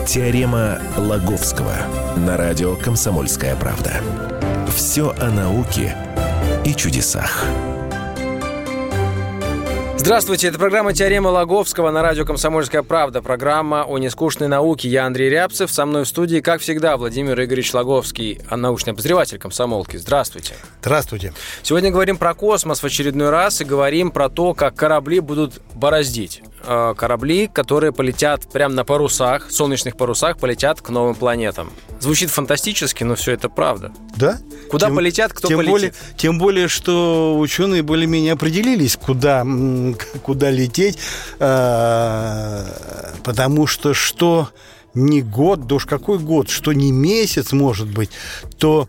Теорема Лаговского на радио «Комсомольская правда». Все о науке и чудесах. Здравствуйте, это программа «Теорема Лаговского» на радио «Комсомольская правда». Программа о нескучной науке. Я Андрей Рябцев. Со мной в студии, как всегда, Владимир Игоревич Лаговский, научный обозреватель «Комсомолки». Здравствуйте. Здравствуйте. Сегодня говорим про космос в очередной раз и говорим про то, как корабли будут бороздить. Корабли, которые полетят прямо на парусах, солнечных парусах, полетят к новым планетам. Звучит фантастически, но все это правда. Да? Куда полетят, кто полетит? Тем более, что ученые более-менее определились, куда лететь, потому что не год, да уж какой год, что не месяц, может быть, то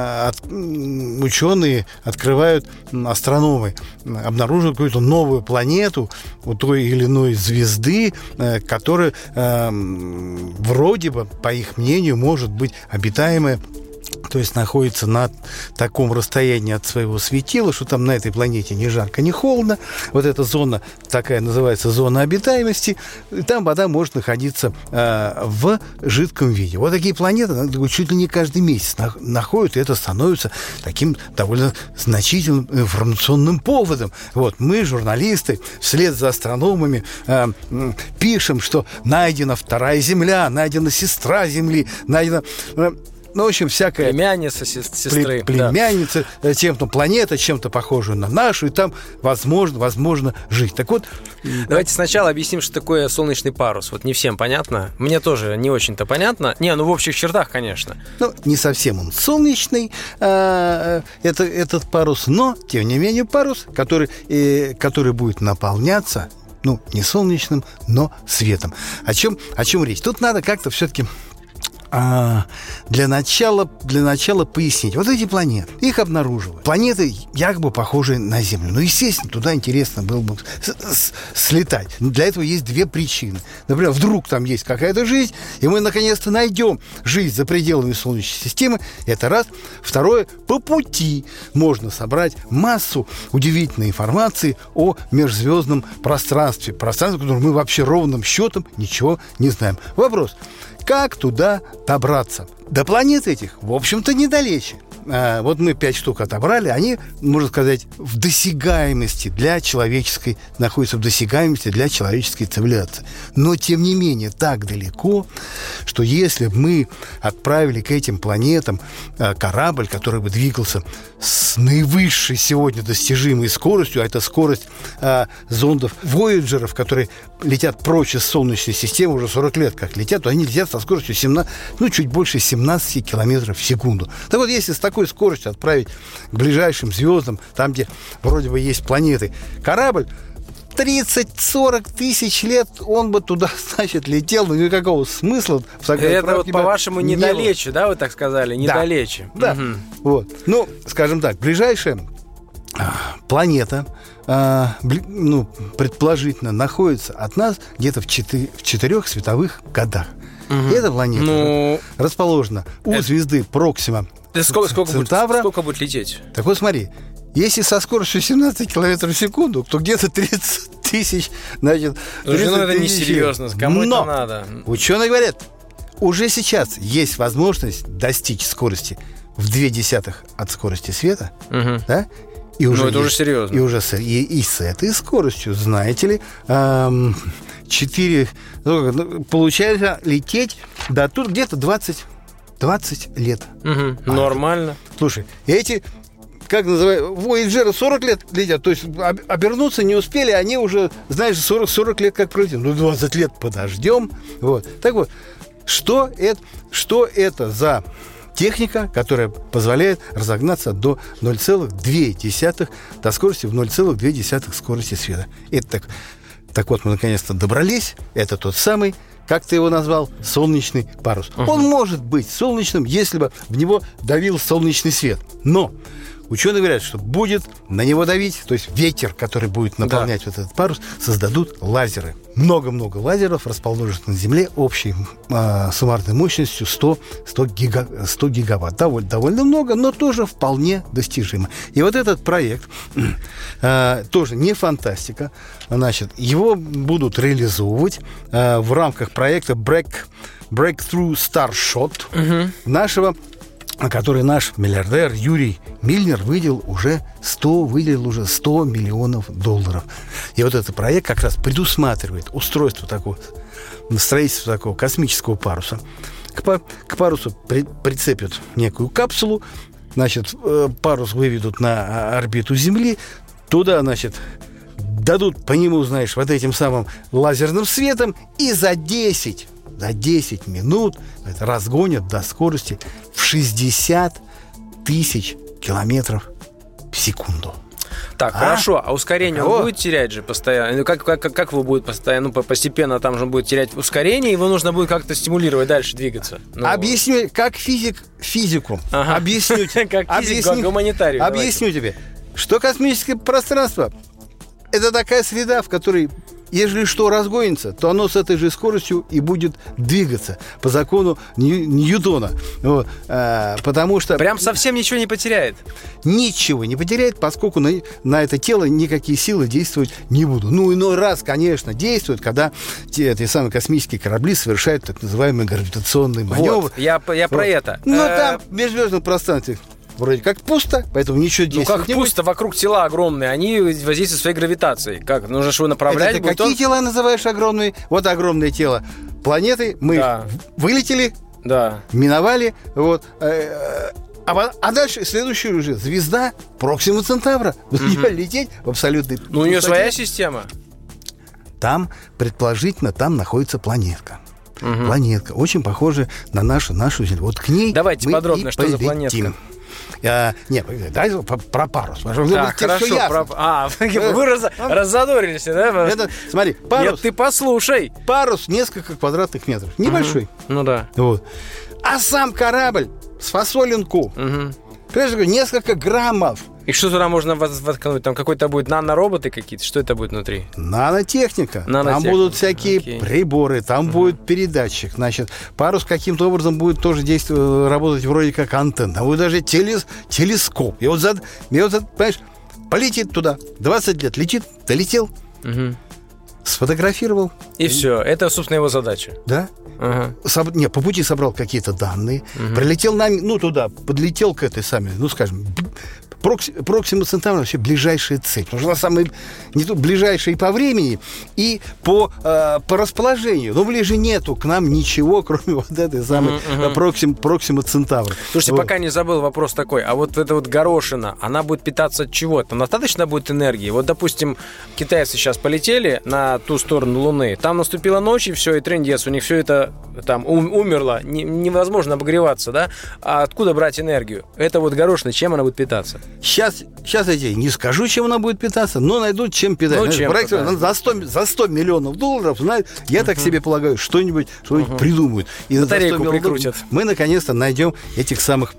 ученые открывают, астрономы обнаруживают какую-то новую планету у той или иной звезды, которая вроде бы, по их мнению, может быть обитаемая, то есть находится на таком расстоянии от своего светила, что там на этой планете ни жарко, ни холодно. Вот эта зона такая называется зона обитаемости. И там вода может находиться в жидком виде. Вот такие планеты чуть ли не каждый месяц находят, и это становится таким довольно значительным информационным поводом. Вот мы, журналисты, вслед за астрономами пишем, что найдена вторая Земля, найдена сестра Земли, найдена... Ну, в общем, всякая... Племянница сестры. Племянница, да. Чем-то планета, чем-то похожая на нашу, и там возможно жить. Так вот... Давайте сначала объясним, что такое солнечный парус. Вот не всем понятно. Мне тоже не очень-то понятно. В общих чертах, конечно. Не совсем он солнечный, этот парус, но, тем не менее, парус, который будет наполняться, не солнечным, но светом. О чем речь? Тут надо как-то все-таки... Для начала пояснить. Вот эти планеты, их обнаруживают. Планеты якобы похожие на Землю. Естественно, туда интересно было бы слетать. Но для этого есть две причины. Например, вдруг там есть какая-то жизнь, и мы наконец-то найдем жизнь за пределами Солнечной системы. Это раз. Второе, по пути можно собрать массу удивительной информации о межзвездном пространстве. Пространстве, о котором мы вообще ровным счетом ничего не знаем. Вопрос. Как туда добраться? До планет этих, в общем-то, недалече. Вот мы 5 штук отобрали, они, можно сказать, находятся в досягаемости для человеческой цивилизации. Но, тем не менее, так далеко, что если бы мы отправили к этим планетам корабль, который бы двигался с наивысшей сегодня достижимой скоростью, а это скорость зондов Voyager'ов, которые летят прочь из Солнечной системы, уже 40 лет как летят, то они летят со скоростью чуть больше 17 километров в секунду. Так вот, если с такой скоростью отправить к ближайшим звездам, там, где вроде бы есть планеты, корабль, 30-40 тысяч лет он бы туда, летел, но никакого смысла в это вот, по-вашему, недалече, да, вы так сказали? Недалече. Да. Вот. Скажем так, ближайшая планета, предположительно, находится от нас где-то в 4 световых годах. И эта планета расположена у звезды Проксима Центавра. Сколько будет лететь? Так вот, смотри, если со скоростью 17 километров в секунду, то где-то 30 тысяч, это несерьезно, кому это надо? Ученые говорят, уже сейчас есть возможность достичь скорости в 0,2 от скорости света, да? И уже это уже серьезно. И с этой скоростью, знаете ли, 4... получается лететь до тут где-то 20 лет. Нормально. Слушай, эти, как называют, Voyager 40 лет летят, то есть обернуться не успели, они уже, 40 лет как пролетели. 20 лет подождем. Вот. Так вот, что это за техника, которая позволяет разогнаться до 0,2, до скорости в 0,2 скорости света. Это так вот, мы наконец-то добрались. Это тот самый, как ты его назвал, солнечный парус. Он может быть солнечным, если бы в него давил солнечный свет. Но ученые говорят, что будет на него давить, то есть ветер, который будет наполнять вот этот парус, создадут лазеры. Много-много лазеров расположат на Земле общей суммарной мощностью 100 гигаватт. Довольно много, но тоже вполне достижимо. И вот этот проект тоже не фантастика. Значит, его будут реализовывать в рамках проекта Breakthrough Starshot нашего, который наш миллиардер Юрий Мильнер выделил уже 100 миллионов долларов. И вот этот проект как раз предусматривает устройство такого, строительство такого космического паруса. К парусу прицепят некую капсулу, значит, парус выведут на орбиту Земли, туда, значит, дадут по нему, знаешь, вот этим самым лазерным светом, и за 10 минут это разгонят до скорости в 60 тысяч километров в секунду. Так, хорошо, а ускорение он будет терять же постоянно? Ну, как его будет постоянно, ну, постепенно там же он будет терять ускорение, его нужно будет как-то стимулировать дальше двигаться? Ну, объясню, как физику. Ага. Объясню тебе. Как физик, гуманитарий. Объясню тебе, что космическое пространство – это такая среда, в которой, если что разгонится, то оно с этой же скоростью и будет двигаться по закону Ньютона. Вот, потому что... Прям совсем ничего не потеряет? Ничего не потеряет, поскольку на это тело никакие силы действовать не будут. Ну, иной раз, конечно, действуют, когда эти самые космические корабли совершают так называемый гравитационный маневр. Вот, я про это. Но там в межзвездном пространстве вроде как пусто, поэтому ничего действовать не будет. Ну, как пусто, вокруг тела огромные, они воздействуют своей гравитацией. Как? Нужно же его направлять. Это какие тела называешь огромные? Вот огромное тело планеты. Мы вылетели, миновали. Вот. А дальше следующая уже звезда Проксима Центавра. Лететь в абсолютной пустоте. Ну, у нее своя система. Там, предположительно, там находится планетка. Планетка, очень похожая на нашу Землю. Вот к ней давайте мы подробно, что за планетка. Дай про парус. Так, хорошо. Вы раззадорились, да? Смотри, парус. Нет, ты послушай. Парус несколько квадратных метров. Небольшой. Ну да. Вот. А сам корабль с фасолинку. Прежде всего, несколько граммов. И что туда можно воткнуть? Там какой-то будет нанороботы какие-то? Что это будет внутри? Нанотехника. Там будут всякие приборы, там будет передатчик. Значит, парус каким-то образом будет тоже работать вроде как антенна. Там будет даже телескоп. И вот, понимаешь, полетит туда. 20 лет летит, долетел, сфотографировал. И все. Это, собственно, его задача. Да. По пути собрал какие-то данные, прилетел туда, подлетел к этой самой, скажем, Проксима Центавра вообще ближайшая цель. Потому что она самая ближайшая и по времени, и по расположению. Но ближе нету к нам ничего, кроме вот этой самой Проксима Центавра. Слушайте, пока не забыл вопрос такой. А вот эта вот горошина, она будет питаться от чего? Там достаточно будет энергии? Вот, допустим, китайцы сейчас полетели на ту сторону Луны. Там наступила ночь, и все, и трындец. У них все это там умерло. Невозможно обогреваться, да? А откуда брать энергию? Это вот горошина, чем она будет питаться? Сейчас я тебе не скажу, чем она будет питаться, но найдут, чем питаться. За 100 миллионов долларов, я так себе полагаю, что-нибудь придумают. И за 100 миллионов прикрутят. Мы наконец-то найдем этих самых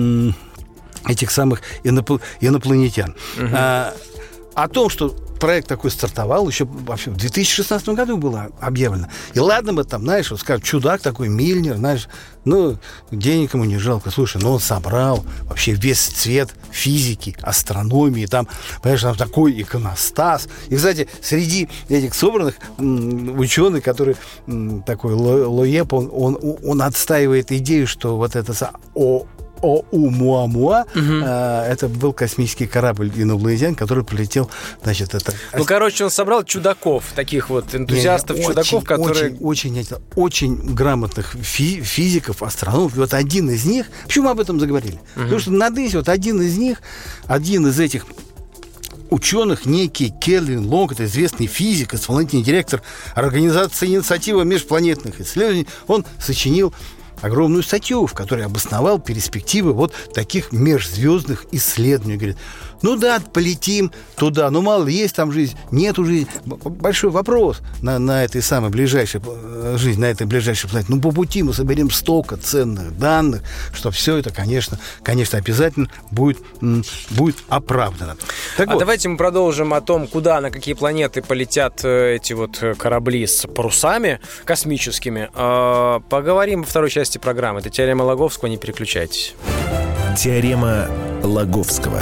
инопланетян. О том, что проект такой стартовал, еще вообще в 2016 году было объявлено. И ладно бы там, знаешь, вот скажут, чудак такой, Мильнер, знаешь, денег ему не жалко. Слушай, он собрал вообще весь цвет физики, астрономии, там, понимаешь, там такой иконостас. И, кстати, среди этих собранных ученых, который такой Лоеб, он отстаивает идею, что вот это Оumuamua, это был космический корабль инопланетян, который полетел, значит, это... он собрал чудаков, таких вот энтузиастов, чудаков, которые... Очень грамотных физиков, астрономов. И вот один из них... Почему мы об этом заговорили? Потому что на ДЭСе вот один из этих ученых, некий Кельвин Лонг, это известный физик, исполнительный директор Организации инициативы межпланетных исследований, он сочинил огромную статью, в которой обосновал перспективы вот таких межзвездных исследований. Говорит, Ну да, полетим туда, ну мало ли, есть там жизнь, нету жизни. Большой вопрос на этой самой ближайшей жизни, на этой ближайшей планете. Ну по пути мы соберем столько ценных данных, что все это, конечно, обязательно будет оправдано. Так вот. Давайте мы продолжим о том, куда, на какие планеты полетят эти вот корабли с парусами космическими. Поговорим во второй части программы. Это теорема Лаговского, не переключайтесь. Теорема Лаговского.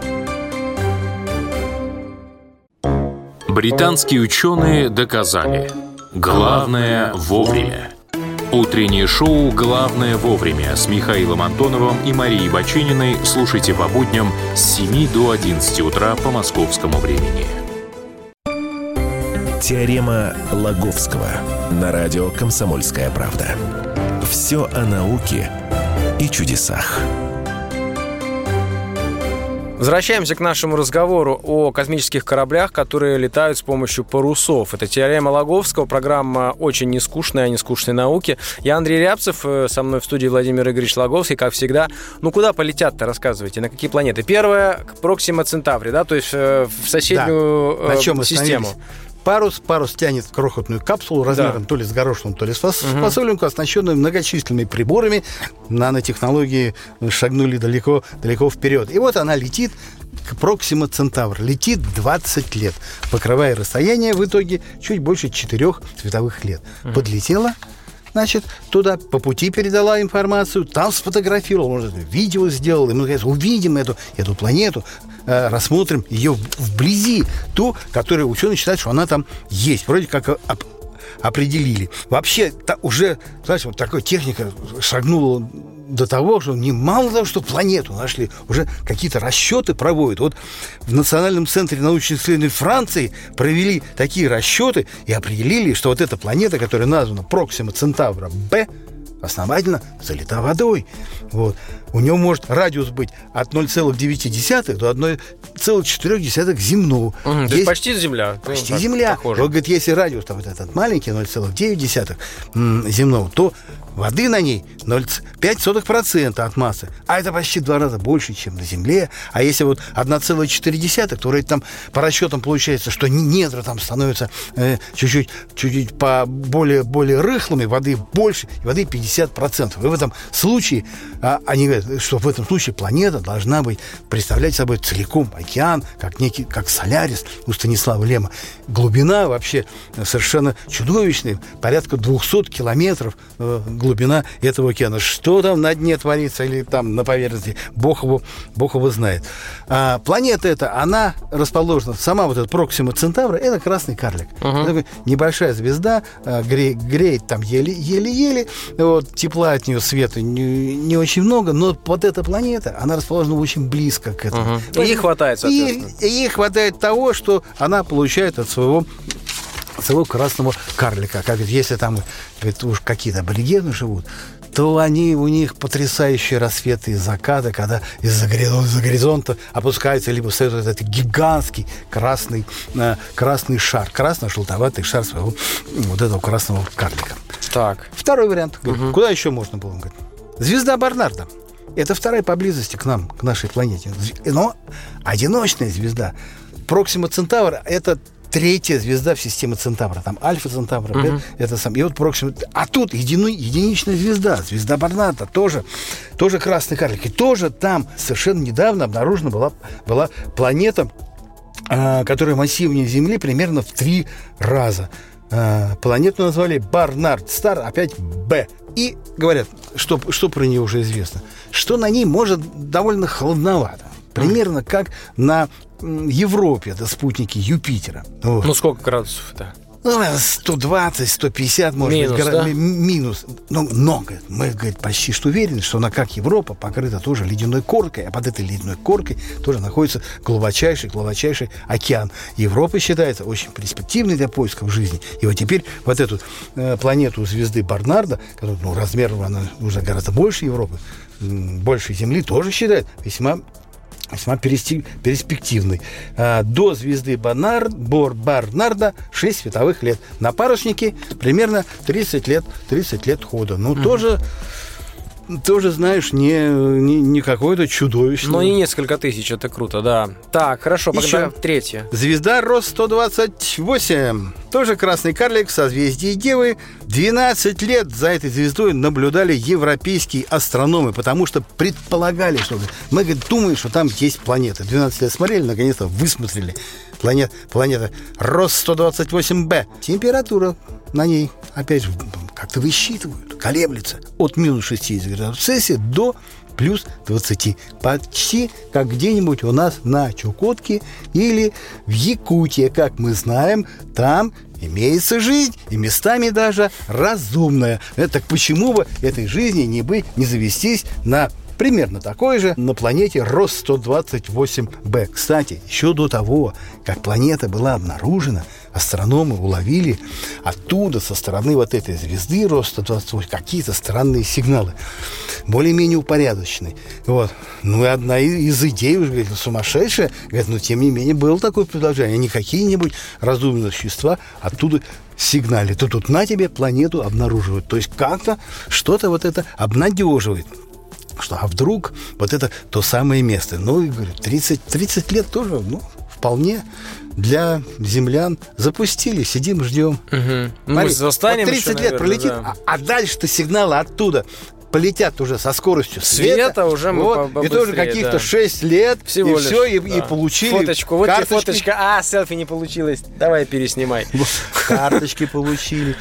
Британские ученые доказали: главное вовремя. Утреннее шоу «Главное вовремя» с Михаилом Антоновым и Марией Бачининой слушайте по будням с 7 до 11 утра по московскому времени. Теорема Лаговского на радио «Комсомольская правда». Все о науке и чудесах. Возвращаемся к нашему разговору о космических кораблях, которые летают с помощью парусов. Это теорема Лаговского, программа очень нескучная о нескучной науке. Я Андрей Рябцев, со мной в студии Владимир Игоревич Лаговский, как всегда. Ну, куда полетят-то, рассказывайте, на какие планеты? Первая к Проксима Центаври, да, то есть в соседнюю систему. Парус тянет крохотную капсулу размером то ли с горошину, то ли с фасолинку, оснащенную многочисленными приборами. Нанотехнологии шагнули далеко вперед. И вот она летит к Проксима Центавр. Летит 20 лет, покрывая расстояние в итоге чуть больше 4 световых лет. Подлетела, значит, туда, по пути передала информацию, там сфотографировал, может, видео сделал, и мы, наконец, увидим эту планету, рассмотрим ее вблизи, ту, которую ученые считают, что она там есть. Вроде как определили. Вообще, уже, знаете, вот такая техника шагнула до того, что мало того, что планету нашли, уже какие-то расчеты проводят. Вот в Национальном центре научных исследований Франции провели такие расчеты и определили, что вот эта планета, которая названа Проксима Центавра Б, основательно залита водой. Вот. У него может радиус быть от 0,9 до 1,4 земного. То есть почти Земля. Почти Земля. Вот, говорит, если радиус там, вот этот маленький, 0,9 земного, то воды на ней 0,05% от массы. А это почти в 2 раза больше, чем на Земле. А если вот 1,4, то вроде там по расчетам получается, что недра там становятся чуть-чуть более рыхлыми, воды больше, и воды 50%. И в этом случае, они говорят, что в этом случае планета должна быть, представлять собой целиком океан, как Солярис у Станислава Лема. Глубина вообще совершенно чудовищная, порядка 200 километров глубина этого океана. Что там на дне творится или там на поверхности, Бог его знает. Планета эта, она расположена, сама вот эта Проксима Центавра, это красный карлик. Это такая небольшая звезда, греет там еле-еле, вот, тепла от нее, света не очень много, но вот эта планета, она расположена очень близко к этому. И ей хватает, соответственно. И ей хватает того, что она получает от своего красного карлика. Как если там уж какие-то аборигены живут, то у них потрясающие рассветы и закаты, когда из-за горизонта опускается либо встает этот гигантский красный шар, красно-желтоватый шар своего вот этого красного карлика. Так. Второй вариант. Куда еще можно было говорить? Звезда Барнарда. Это вторая поблизости к нам, к нашей планете. Но одиночная звезда. Проксима Центавра – это третья звезда в системе Центавра. Там Альфа Центавра, Бета, это сам. И вот Проксима. А тут единичная звезда. Звезда Барнарда тоже красный карлик. И тоже там совершенно недавно обнаружена была планета, которая массивнее Земли примерно в 3 раза. Планету назвали Барнард Стар, опять Б. И говорят, что про нее уже известно, что на ней может довольно холодновато. Примерно как на Европе, это спутники Юпитера. Вот. Ну, сколько градусов-то? 120, 150, может минус, быть, да? Минус. Но много. Мы, говорит, почти что уверены, что она, как Европа, покрыта тоже ледяной коркой, а под этой ледяной коркой тоже находится глубочайший океан. Европа считается очень перспективной для поисков жизни. И вот теперь вот эту планету звезды Барнарда, которая, размером она уже гораздо больше Европы, больше Земли, тоже считают весьма перспективной. До звезды Барнарда 6 световых лет. На паруснике примерно 30 лет хода. Ну, тоже тоже, знаешь, не какое-то чудовище. Но не несколько тысяч, это круто, да. Так, хорошо, Еще третья. Звезда Рос-128. Тоже красный карлик в созвездии Девы. 12 лет за этой звездой наблюдали европейские астрономы, потому что предполагали, что мы, говорит, думаем, что там есть планеты. 12 лет смотрели, наконец-то высмотрели. Планета Рос-128b. Температура на ней, опять же, как-то высчитывают, колеблется от минус 60 градусов Цельсия до плюс 20. Почти как где-нибудь у нас на Чукотке или в Якутии. Как мы знаем, там имеется жизнь, и местами даже разумная. Так почему бы этой жизни не завестись на примерно такой же на планете Рос-128b. Кстати, еще до того, как планета была обнаружена, астрономы уловили оттуда, со стороны вот этой звезды Рос-128, какие-то странные сигналы, более-менее упорядоченные. Вот. Ну и одна из идей, уже, говорит, сумасшедшая, говорит, но тем не менее было такое предложение. Не какие-нибудь разумные существа оттуда сигнали. То тут на тебе планету обнаруживают. То есть как-то что-то вот это обнадеживает. Что, а вдруг вот это то самое место? Ну, и говорю, 30 лет тоже, вполне для землян запустили. Сидим, ждем. Мы застанем вот 30 еще, лет наверное, пролетит, да. а дальше-то сигналы оттуда полетят уже со скоростью света уже мы и тоже каких-то 6 лет, всего и лишь, все, и да. получили фоточку. Вот тебе карточки. фоточка. Селфи не получилось. Давай переснимай. Карточки получили.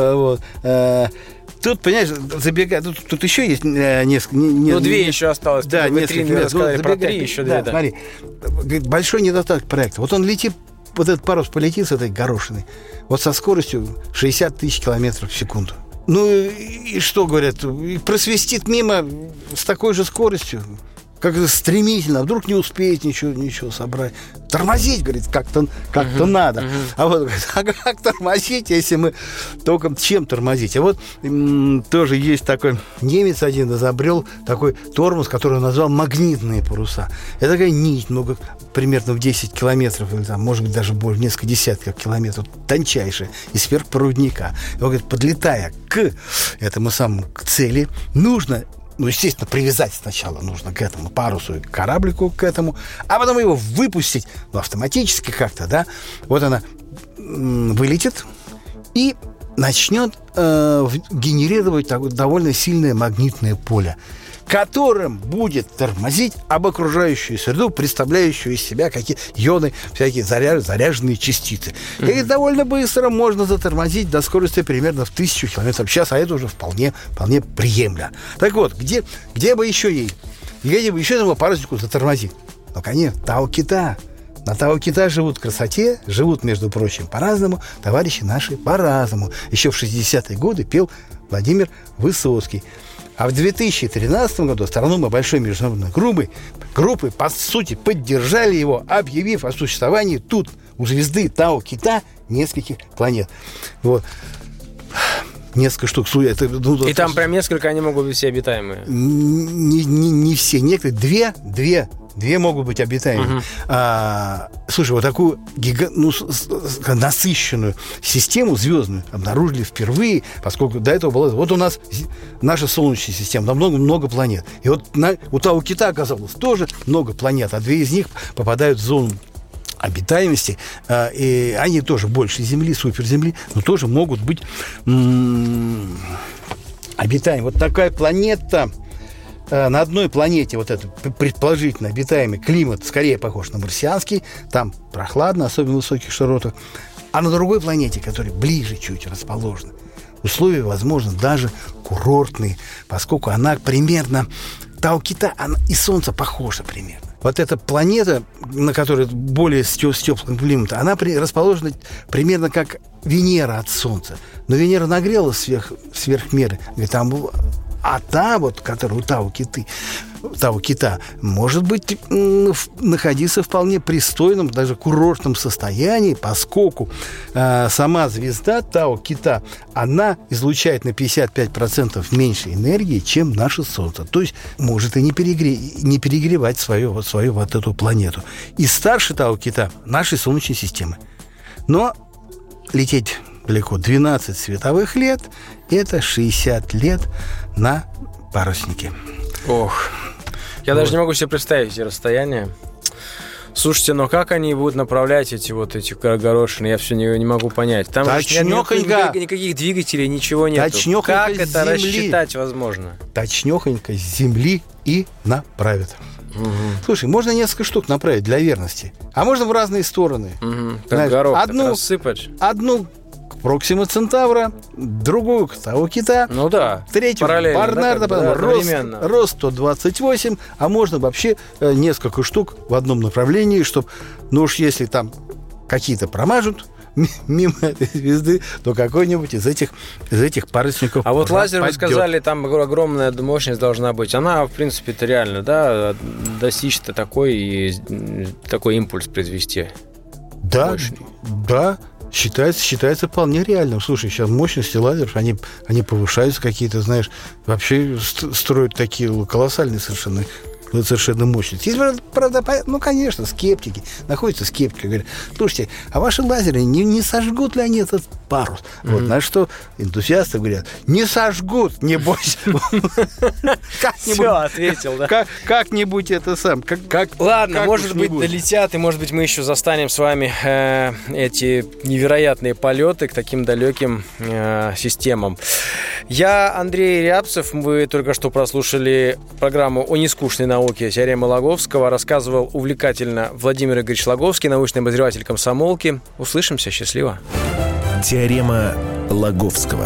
Тут, понимаешь, забегая, тут еще есть несколько... две еще осталось. Да, вы три рассказали про три, еще две, да. Смотри, большой недостаток проекта. Вот он летит, вот этот парус полетит с этой горошиной, вот со скоростью 60 тысяч километров в секунду. Ну и что, говорят, и просвистит мимо с такой же скоростью, как-то стремительно, а вдруг не успеет ничего собрать. Тормозить, говорит, как-то надо. А вот, говорит, а как тормозить, если мы только чем тормозить? А вот тоже есть такой немец один изобрел такой тормоз, который он назвал магнитные паруса. Это такая нить, примерно в 10 километров, или там, может быть, даже больше, несколько десятков километров, тончайшая, из сверхпроводника. И он говорит, подлетая к этому самому к цели, нужно... естественно, привязать сначала нужно к этому парусу и кораблику к этому, а потом его выпустить, автоматически как-то, да. Вот она вылетит и начнет генерировать такое довольно сильное магнитное поле, которым будет тормозить об окружающую среду, представляющую из себя какие-то ионы, всякие заряженные частицы. И довольно быстро можно затормозить до скорости примерно в 1000 км в час, а это уже вполне приемлемо. Так вот, где бы еще этого парусику затормозить? Ну, конечно, Тао-Кита. На Тао-Кита живут в красоте, живут, между прочим, по-разному, товарищи наши по-разному. Еще в 60-е годы пел Владимир Высоцкий. А в 2013 году астрономы большой международной группы, по сути, поддержали его, объявив о существовании тут, у звезды Тао-Кита, нескольких планет. Вот. Несколько штук. И там прям несколько они могут быть все обитаемые? Не все. Некоторые. Две могут быть обитаемыми. Слушай, вот такую насыщенную систему звездную обнаружили впервые, поскольку до этого была... Вот у нас наша Солнечная система, там много планет. И вот у Тао-Кита оказалось тоже много планет, а 2 из них попадают в зону обитаемости, и они тоже больше Земли, суперземли, но тоже могут быть обитаемы. Вот такая планета... На одной планете вот этот предположительно обитаемый климат скорее похож на марсианский, там прохладно, особенно в высоких широтах, а на другой планете, которая ближе чуть расположена, условия, возможно, даже курортные, поскольку она примерно, Тао-Кита, она и Солнце похоже примерно. Вот эта планета, на которой более с теплым климатом, она расположена примерно как Венера от Солнца. Но Венера нагрелась сверх меры. А та, вот, которая у Тао-Кита, может быть, находиться в вполне пристойном, даже курортном состоянии, поскольку сама звезда Тао-Кита, она излучает на 55% меньше энергии, чем наше Солнце. То есть может и не перегревать свою вот эту планету. И старше Тао-Кита нашей Солнечной системы. Но лететь далеко 12 световых лет – это 60 лет на парусники. Ох, я даже не могу себе представить эти расстояния. Слушайте, но как они будут направлять эти горошины, я все не могу понять. Там же никаких двигателей, ничего нет. Как это рассчитать возможно? Точнёхонько с земли и направят. Угу. Слушай, можно несколько штук направить для верности, а можно в разные стороны. Угу. Как горох рассыпать. Одну к Проксима Центавра, другую к Тау Кита, третью к Барнарда, рост 128, а можно вообще несколько штук в одном направлении, чтобы, уж если там какие-то промажут мимо этой звезды, то какой-нибудь из этих парусников. А вот лазер, вы сказали, там огромная мощность должна быть. Она, в принципе-то, реально, да, достичь-то такой импульс произвести. Да, мощный. Да. Считается вполне реальным. Слушай, сейчас мощности лазеров, они повышаются какие-то, знаешь, вообще строят такие колоссальные совершенно мощности. Есть, правда, конечно, скептики. Находятся скептики, говорят, слушайте, а ваши лазеры не сожгут ли они этот парус? Вот, на что энтузиасты говорят, не сожгут, не бойся. Все, ответил, да. Как-нибудь это сам. Ладно, может быть, долетят, и, может быть, мы еще застанем с вами эти невероятные полеты к таким далеким системам. Я Андрей Рябцев. Вы только что прослушали программу о нескучной науке «Теорема Лаговского». Рассказывал увлекательно Владимир Игоревич Лаговский, научный обозреватель «Комсомолки». Услышимся. Счастливо. Теорема Лаговского.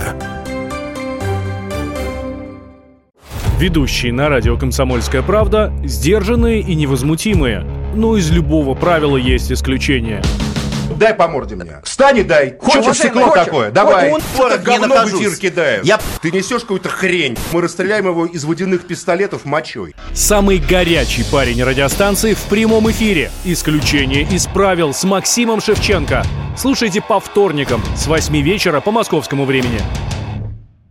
Ведущие на радио «Комсомольская правда» сдержанные и невозмутимые. Но из любого правила есть исключение. Дай по морде мне. Встань и дай. Хочешь стекло такое? Давай. Вот говно в эфир кидаем. Ты несешь какую-то хрень. Мы расстреляем его из водяных пистолетов мочой. Самый горячий парень радиостанции в прямом эфире. Исключение из правил с Максимом Шевченко. Слушайте по вторникам с 8 вечера по московскому времени.